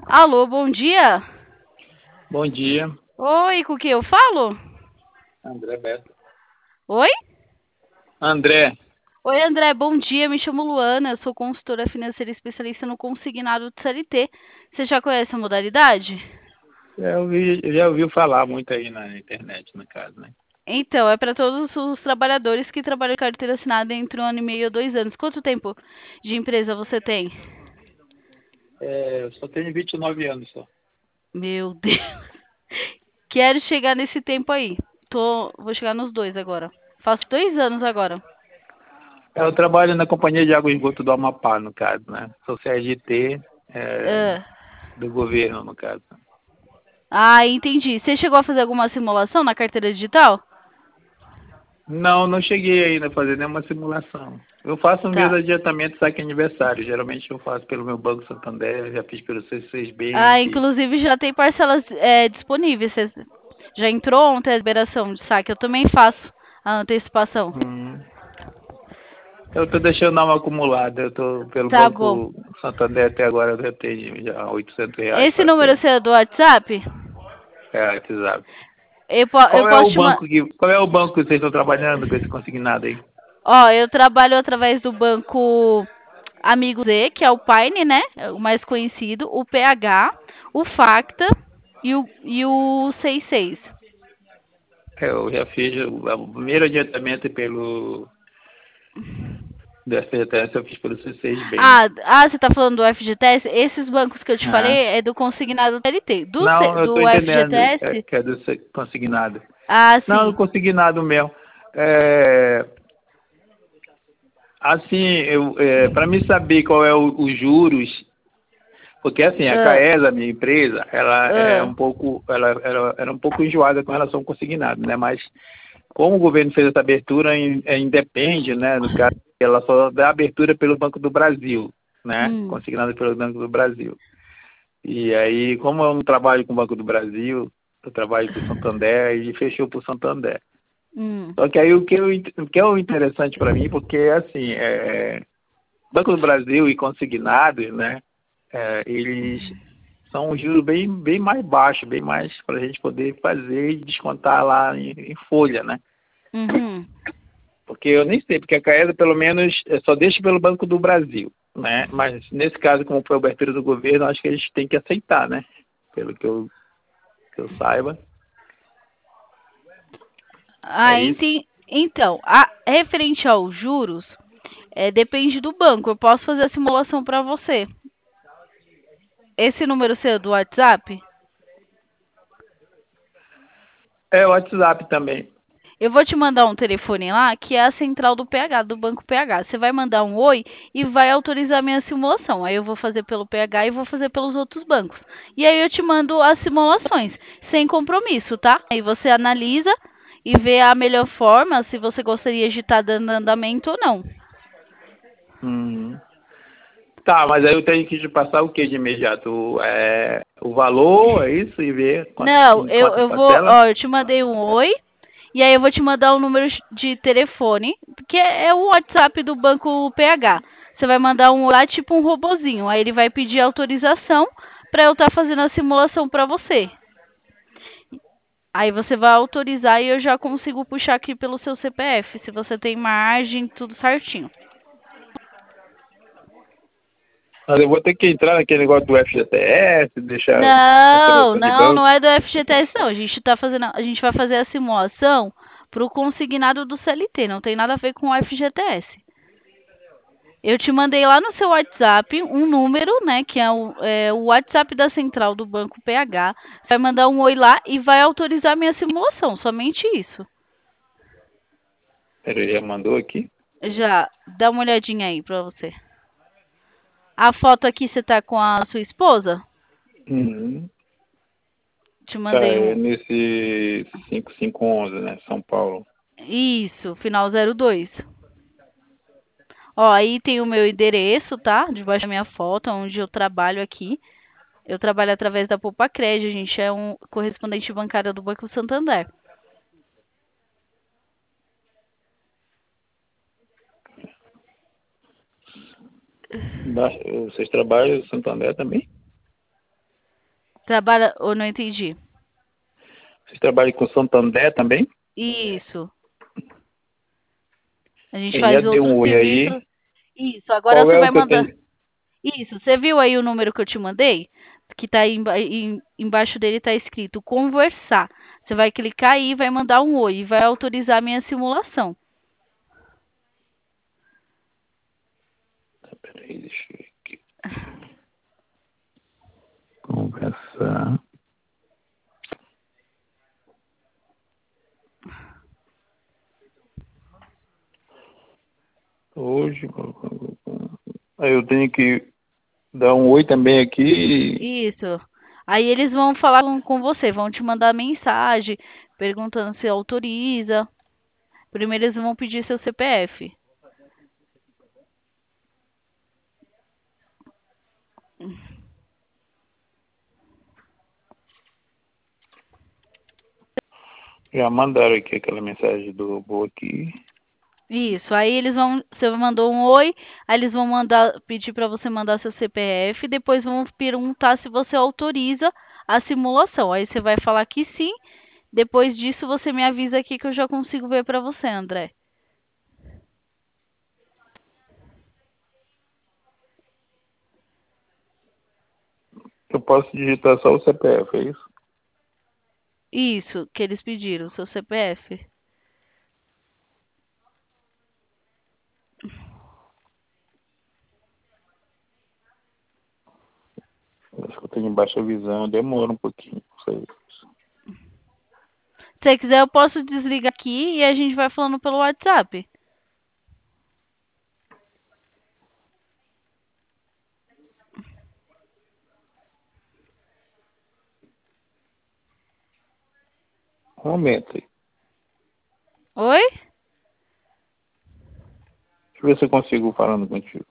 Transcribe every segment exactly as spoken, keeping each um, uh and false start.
Alô, bom dia. Bom dia, Oi, com quem eu falo? André Beto. Oi? André, Oi, André, bom dia. Me chamo Luana, eu sou consultora financeira especialista no consignado de C L T. Você já conhece a modalidade? já ouvi, já ouviu falar muito aí na internet, no caso, né? Então, é para todos os trabalhadores que trabalham em carteira assinada entre um ano e meio a dois anos. Quanto tempo de empresa você tem? É, eu só tenho vinte e nove anos só. Meu Deus. Quero chegar nesse tempo aí. Tô, vou chegar nos dois agora. Faço dois anos agora. Eu trabalho na Companhia de Água e Esgoto do Amapá, no caso, né? Sou C L T, é, Ah, do governo, no caso. ah, entendi. Você chegou a fazer alguma simulação na carteira digital? Não, não cheguei ainda a fazer nenhuma simulação. Eu faço um mês Tá. adiantamento saque aniversário. Geralmente eu faço pelo meu Banco Santander, já fiz pelo C seis Ah, Bank. inclusive já tem parcelas é, disponíveis. Você já entrou ontem a liberação de saque? Eu também faço a antecipação. Hum. Eu estou deixando dar uma acumulada. Eu estou pelo Tá bom. Banco Santander até agora, eu já tenho já oitocentos reais Esse para número ser. seu é do WhatsApp? É, exato. Eu, po eu Qual é o posso te mandar. banco que, qual é o banco que vocês estão trabalhando com esse consignado aí? Ó, eu trabalho através do banco Amigo Z, que é o Paine, né? É o mais conhecido, o P H, o Facta e o, e o sessenta e seis. É, eu já fiz o, o primeiro adiantamento pelo do F G T S, eu fiz pelo C seis Ah, Bank. ah, você tá falando do F G T S? Esses bancos que eu te falei Ah. é do consignado T L T. Do, C- Não, eu estou do entendendo é, F G T S? que é do se- consignado. Ah, Não, do sim. consignado mesmo. É, assim, eu, é, para me saber qual é o- os juros. Porque assim, a Ah, CAES, a minha empresa, ela é ah, um pouco, ela, ela era um pouco enjoada com relação ao consignado, né? Mas como o governo fez essa abertura, in- é, independe, né? No caso, ela só dá abertura pelo Banco do Brasil, né? hum, Consignado pelo Banco do Brasil. E aí, como eu não trabalho com o Banco do Brasil, eu trabalho com o Santander e fechou para o Santander. hum, Só que aí o que, eu, o que é o interessante para mim, porque assim, é, Banco do Brasil e consignados, né? É, eles são um juro bem, bem mais baixo, bem mais para a gente poder fazer e descontar lá em, em folha, né? uhum. Porque eu nem sei, porque a Caesa pelo menos é, só deixa pelo Banco do Brasil, né? Mas nesse caso, como foi a abertura do governo, acho que eles têm que aceitar, né? Pelo que eu, que eu saiba. É Ah, isso? enten... Então, a... referente aos juros, é, depende do banco. Eu posso fazer a simulação para você. Esse número seu é do WhatsApp? É o WhatsApp também. Eu vou te mandar um telefone lá, que é a central do P H, do Banco P H. Você vai mandar um oi e vai autorizar a minha simulação. Aí eu vou fazer pelo P H e vou fazer pelos outros bancos. E aí eu te mando as simulações, sem compromisso, tá? Aí você analisa e vê a melhor forma, se você gostaria de estar dando andamento ou não. Hum. Tá, mas aí eu tenho que te passar o que de imediato? O, é, o valor, é isso? E ver quanto, Não, em eu, quantas eu vou, parcelas? ó, eu te mandei um oi, e aí eu vou te mandar o número de telefone, que é é o WhatsApp do Banco P H. Você vai mandar um lá, tipo um robozinho, aí ele vai pedir autorização para eu estar fazendo a simulação para você. Aí você vai autorizar e eu já consigo puxar aqui pelo seu C P F, se você tem margem, tudo certinho. Mas eu vou ter que entrar naquele negócio do F G T S, deixar a Não, seleção de não, não banco. é do F G T S não. A gente tá fazendo, a gente vai fazer a simulação para o consignado do C L T, não tem nada a ver com o F G T S. Eu te mandei lá no seu WhatsApp um número, né, que é o, é o WhatsApp da central do Banco P H. Você vai mandar um oi lá e vai autorizar minha simulação, somente isso. Ele já mandou aqui? Já, dá uma olhadinha aí pra você. A foto aqui você tá com a sua esposa? Uhum. Te Tá, mandei é um. nesse cinco cinco onze, né? São Paulo. Isso, final zero dois. Ó, aí tem o meu endereço, tá? Debaixo da minha foto, onde eu trabalho aqui. Eu trabalho através da Poupa Crédito, a gente é um correspondente bancário do Banco Santander. Da- Vocês trabalham em Santander também? Trabalha ou não entendi? Vocês trabalham com Santander também? Isso. A gente Eu já faz dei outros um oi serviços. aí. Isso, agora Qual você é vai o que eu mandar. tenho? Isso, você viu aí o número que eu te mandei? Que tá aí emba- em- embaixo dele tá escrito conversar. Você vai clicar aí e vai mandar um oi e vai autorizar a minha simulação. Peraí, deixa eu ver aqui. Conversar. Hoje. Aí eu tenho que dar um oi também aqui. Isso. Aí eles vão falar com, com você, vão te mandar mensagem perguntando se autoriza. Primeiro eles vão pedir seu C P F. Já mandaram aqui aquela mensagem do robô aqui. Isso. Aí eles vão, você mandou um oi, aí eles vão mandar pedir para você mandar seu C P F, depois vão perguntar se você autoriza a simulação. Aí você vai falar que sim. Depois disso você me avisa aqui que eu já consigo ver para você, André. Eu posso digitar só o C P F, é isso? Isso, que eles pediram, seu C P F. Acho que eu tenho baixa visão, demora um pouquinho. Não sei. Se você quiser, eu posso desligar aqui e a gente vai falando pelo WhatsApp. Um momento aí. Oi? Deixa eu ver se eu consigo falando contigo.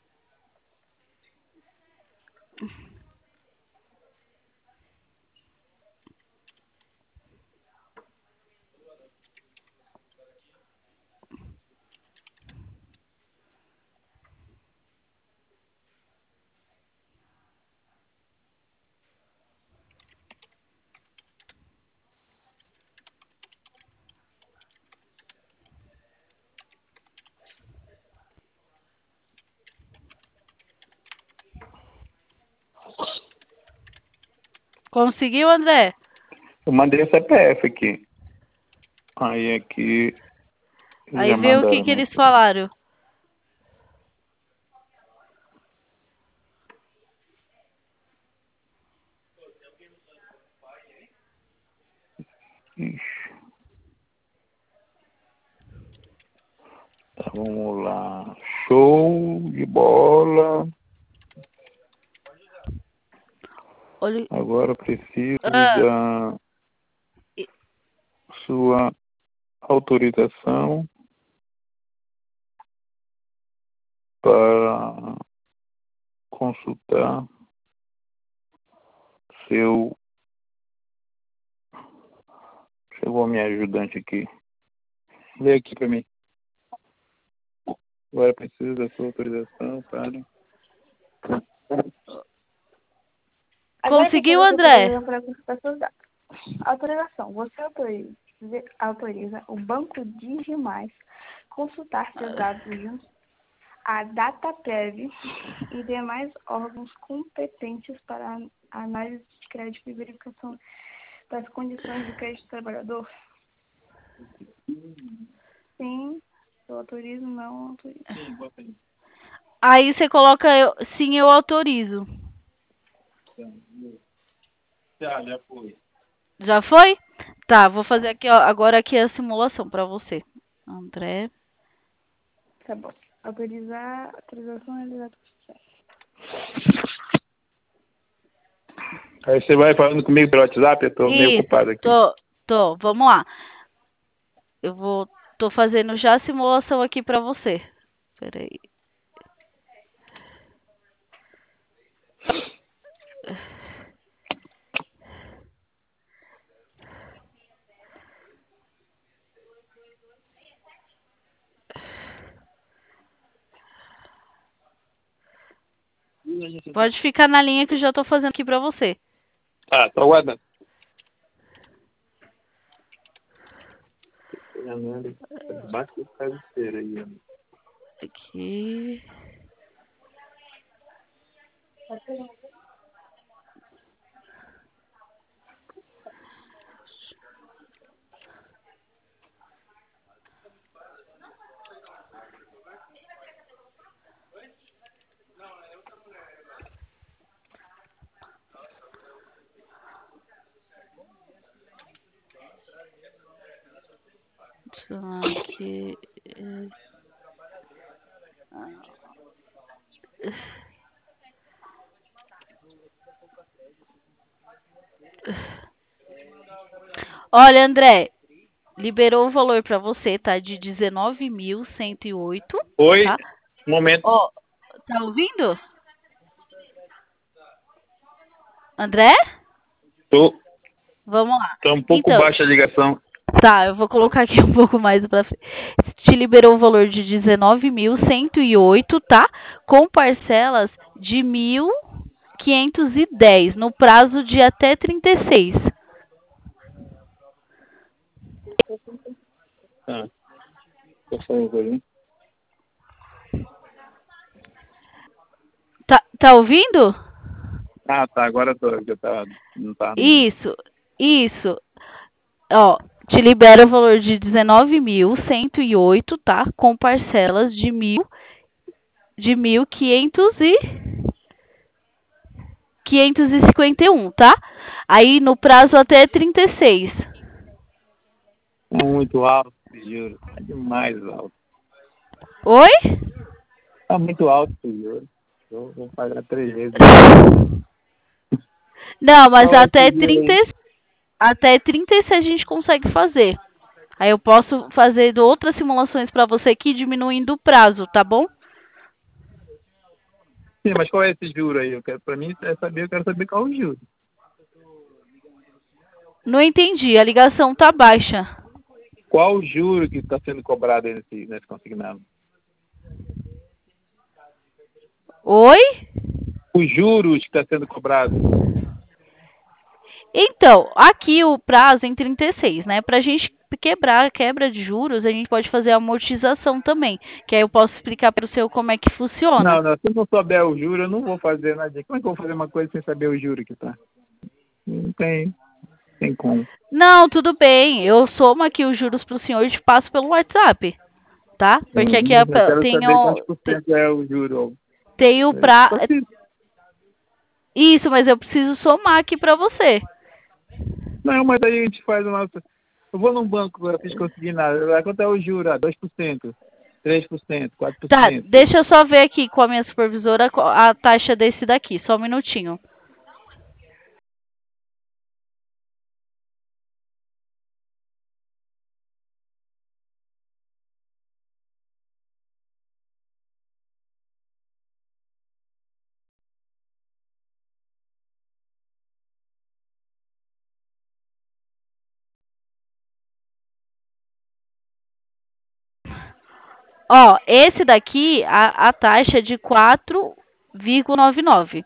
Conseguiu, André? Eu mandei o C P F aqui. Aí aqui eles Aí já vê o que mandaram a que eles mensagem. falaram. Ixi. Tá, vamos lá. Show de bola. Olha. Agora eu preciso Ah, da e- sua autorização para consultar seu. Chegou a minha ajudante aqui. Lê aqui para mim. Agora preciso da sua autorização para. conseguiu, André? Autorização. Você autoriza, autoriza o Banco Digimais consultar seus dados junto à DataPrev e demais órgãos competentes para a análise de crédito e verificação das condições de crédito do trabalhador? Sim, eu autorizo, não autorizo. Aí você coloca eu, sim, eu autorizo. Já, já foi. Já foi? Tá, vou fazer aqui, ó, agora aqui a simulação para você. André. Tá bom. Autorizar, autorização realizada. Aí você vai falando comigo pelo WhatsApp, eu tô meio Isso, ocupado aqui. tô, tô, vamos lá. Eu vou, tô fazendo já a simulação aqui para você. Peraí. Pode ficar na linha que eu já tô fazendo aqui para você. Ah, tô aguardando. Bate o cabeceiro aí. Aqui. Aqui. Olha, André, liberou o valor para você, tá? De dezenove mil cento e oito, Oi, tá? um momento. Ó, tá ouvindo? André? Tô, Vamos lá. tô um pouco Então, baixa a ligação. tá, eu vou colocar aqui um pouco mais pra frente. Te liberou o valor de dezenove mil cento e oito, tá? Com parcelas de mil quinhentos e dez no prazo de até trinta e seis. Ah, por favor, hein? Tá, tá ouvindo? Ah, tá, agora tô. Eu tava, não tá. Isso, isso. Ó, te libera o valor de dezenove mil cento e oito, tá? Com parcelas de mil de mil quinhentos e quinhentos e cinquenta e um, tá? Aí no prazo até trinta e seis. É muito alto, juro. É demais alto. Oi? Tá muito alto, juro. Eu vou pagar três vezes. Não, mas Qual é até esse juro trinta, aí? até trinta e seis a gente consegue fazer. Aí eu posso fazer outras simulações para você aqui diminuindo o prazo, tá bom? Sim, mas qual é esse juro aí? Eu quero, pra mim, é saber, eu quero saber qual é o juro. Não entendi, a ligação tá baixa. Qual o juro que está sendo cobrado aí nesse, nesse consignado? Oi? Os juros que está sendo cobrado. Então, aqui o prazo é em trinta e seis, né? Pra gente quebrar a quebra de juros, a gente pode fazer a amortização também, que aí eu posso explicar para o seu como é que funciona. Não, não, se eu não souber o juro, eu não vou fazer nada. Como é que eu vou fazer uma coisa sem saber o juro que tá? Não tem, tem como. Não, tudo bem. Eu somo aqui os juros para o senhor e te passo pelo WhatsApp, tá? Porque aqui é, Hum, Eu quero tem saber o, quantos por cento é o juro. tem o É, pra... só que- Isso, mas eu preciso somar aqui para você. Não, mas aí a gente faz a nossa... Eu vou num banco, eu fiz conseguir nada. Quanto é o juro? Ah, dois por cento, três por cento, quatro por Tá, cento. deixa eu só ver aqui com a minha supervisora a taxa desse daqui, só um minutinho. Ó, esse daqui, a, a taxa é de quatro vírgula noventa e nove.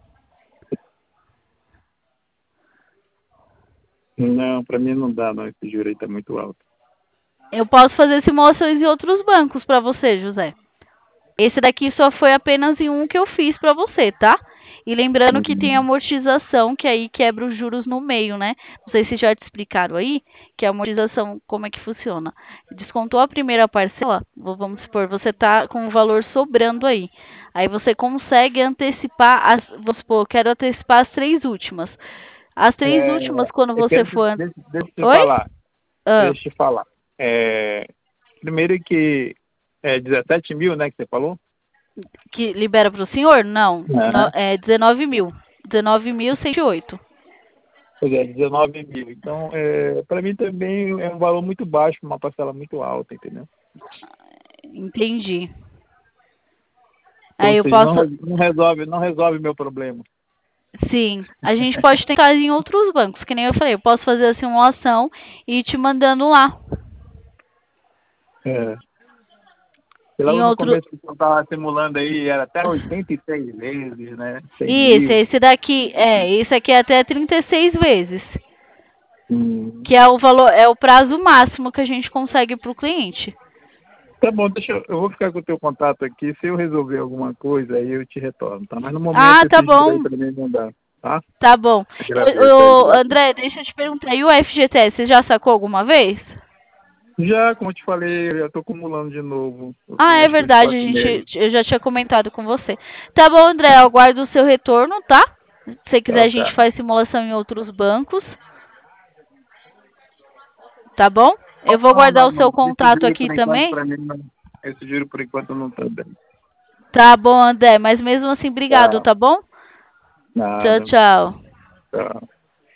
Não, para mim não dá, não. Esse juro aí tá muito alto. Eu posso fazer simulações em outros bancos para você, José. Esse daqui só foi apenas em um que eu fiz para você, tá? E lembrando que tem Uhum. amortização, que aí quebra os juros no meio, né? Não sei se já te explicaram aí, que a amortização, como é que funciona. Descontou a primeira parcela, vamos supor, você tá com o valor sobrando aí. Aí você consegue antecipar, as, vamos supor, eu quero antecipar as três últimas. As três É, últimas, quando eu você quero, for... deixa, deixa eu te Oi? falar. Ah, Deixa eu te falar. É, primeiro que é dezessete mil, né, que você falou? que libera para o senhor? Não, no, É. é dezenove mil. dezenove mil cento e oito. Pois é, dezenove mil. Então, é, para mim também é um valor muito baixo, uma parcela muito alta, entendeu? Entendi. Então, Aí ou eu seja, não, posso. re- não resolve, não resolve meu problema. Sim, a gente pode tentar em outros bancos, que nem eu falei. Eu posso fazer a simulação e ir te mandando lá. É. E logo Em no outro... começo que eu estava simulando aí, era até oitenta e seis vezes, né? cem Isso, mil. esse daqui, é, esse aqui é até trinta e seis vezes. Hum. Que é o valor, é o prazo máximo que a gente consegue para o cliente. Tá bom, deixa eu, eu vou ficar com o teu contato aqui. Se eu resolver alguma coisa, aí eu te retorno, tá? Mas no momento Ah, tá esse giro aí bom. pra mim não dá, tá? Tá bom. Agradeço aí, Ô, ô, obrigado. André, deixa eu te perguntar, e o F G T S, você já sacou alguma vez? Já, como eu te falei, eu já tô acumulando de novo. Eu Ah, tenho é acho que uns verdade, a quatro meses. gente, eu já tinha comentado com você. Tá bom, André, eu aguardo o seu retorno, tá? Se você quiser, Tá, a gente tá. faz simulação em outros bancos, tá bom? Eu vou Não, guardar não, o seu não. Esse contato giro aqui por enquanto também. pra mim não. Esse giro por enquanto não tá bem. Tá bom, André, mas mesmo assim, obrigado, Tá, tá bom? Tchau, nada. tchau. Tá.